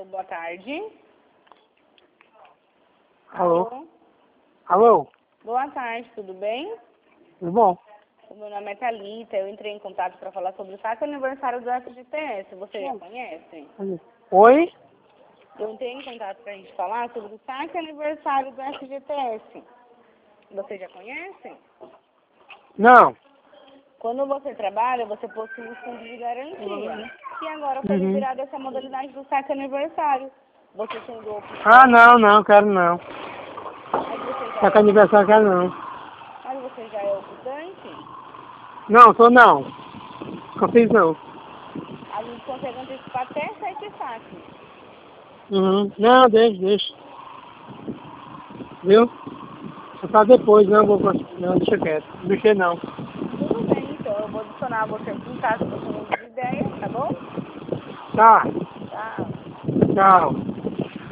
boa tarde. Alô? Alô? Boa tarde, tudo bem? Tudo bom? O meu nome é Thalita, eu entrei em contato para falar sobre o saque aniversário do FGTS. Você já conhece? Oi? Eu entrei em contato para a gente falar sobre o saque aniversário do FGTS. Você já conhece? Não. Quando você trabalha, você possui um fundo de garantia. E agora foi liberada essa modalidade do saque aniversário. Você sendo opção... Ah, não, quero não. Mas você já Tá com é, aniversário, quero não. mas você já é optante? Não, sou não. Não fiz não. A gente consegue antecipar até 7 saques. Não, deixa. Viu? Vou fazer depois, não, deixa quieto. Não mexer não. Tudo bem, então eu vou adicionar você aqui caso você mude de ideia, tá bom? Tá, Tchau. tchau.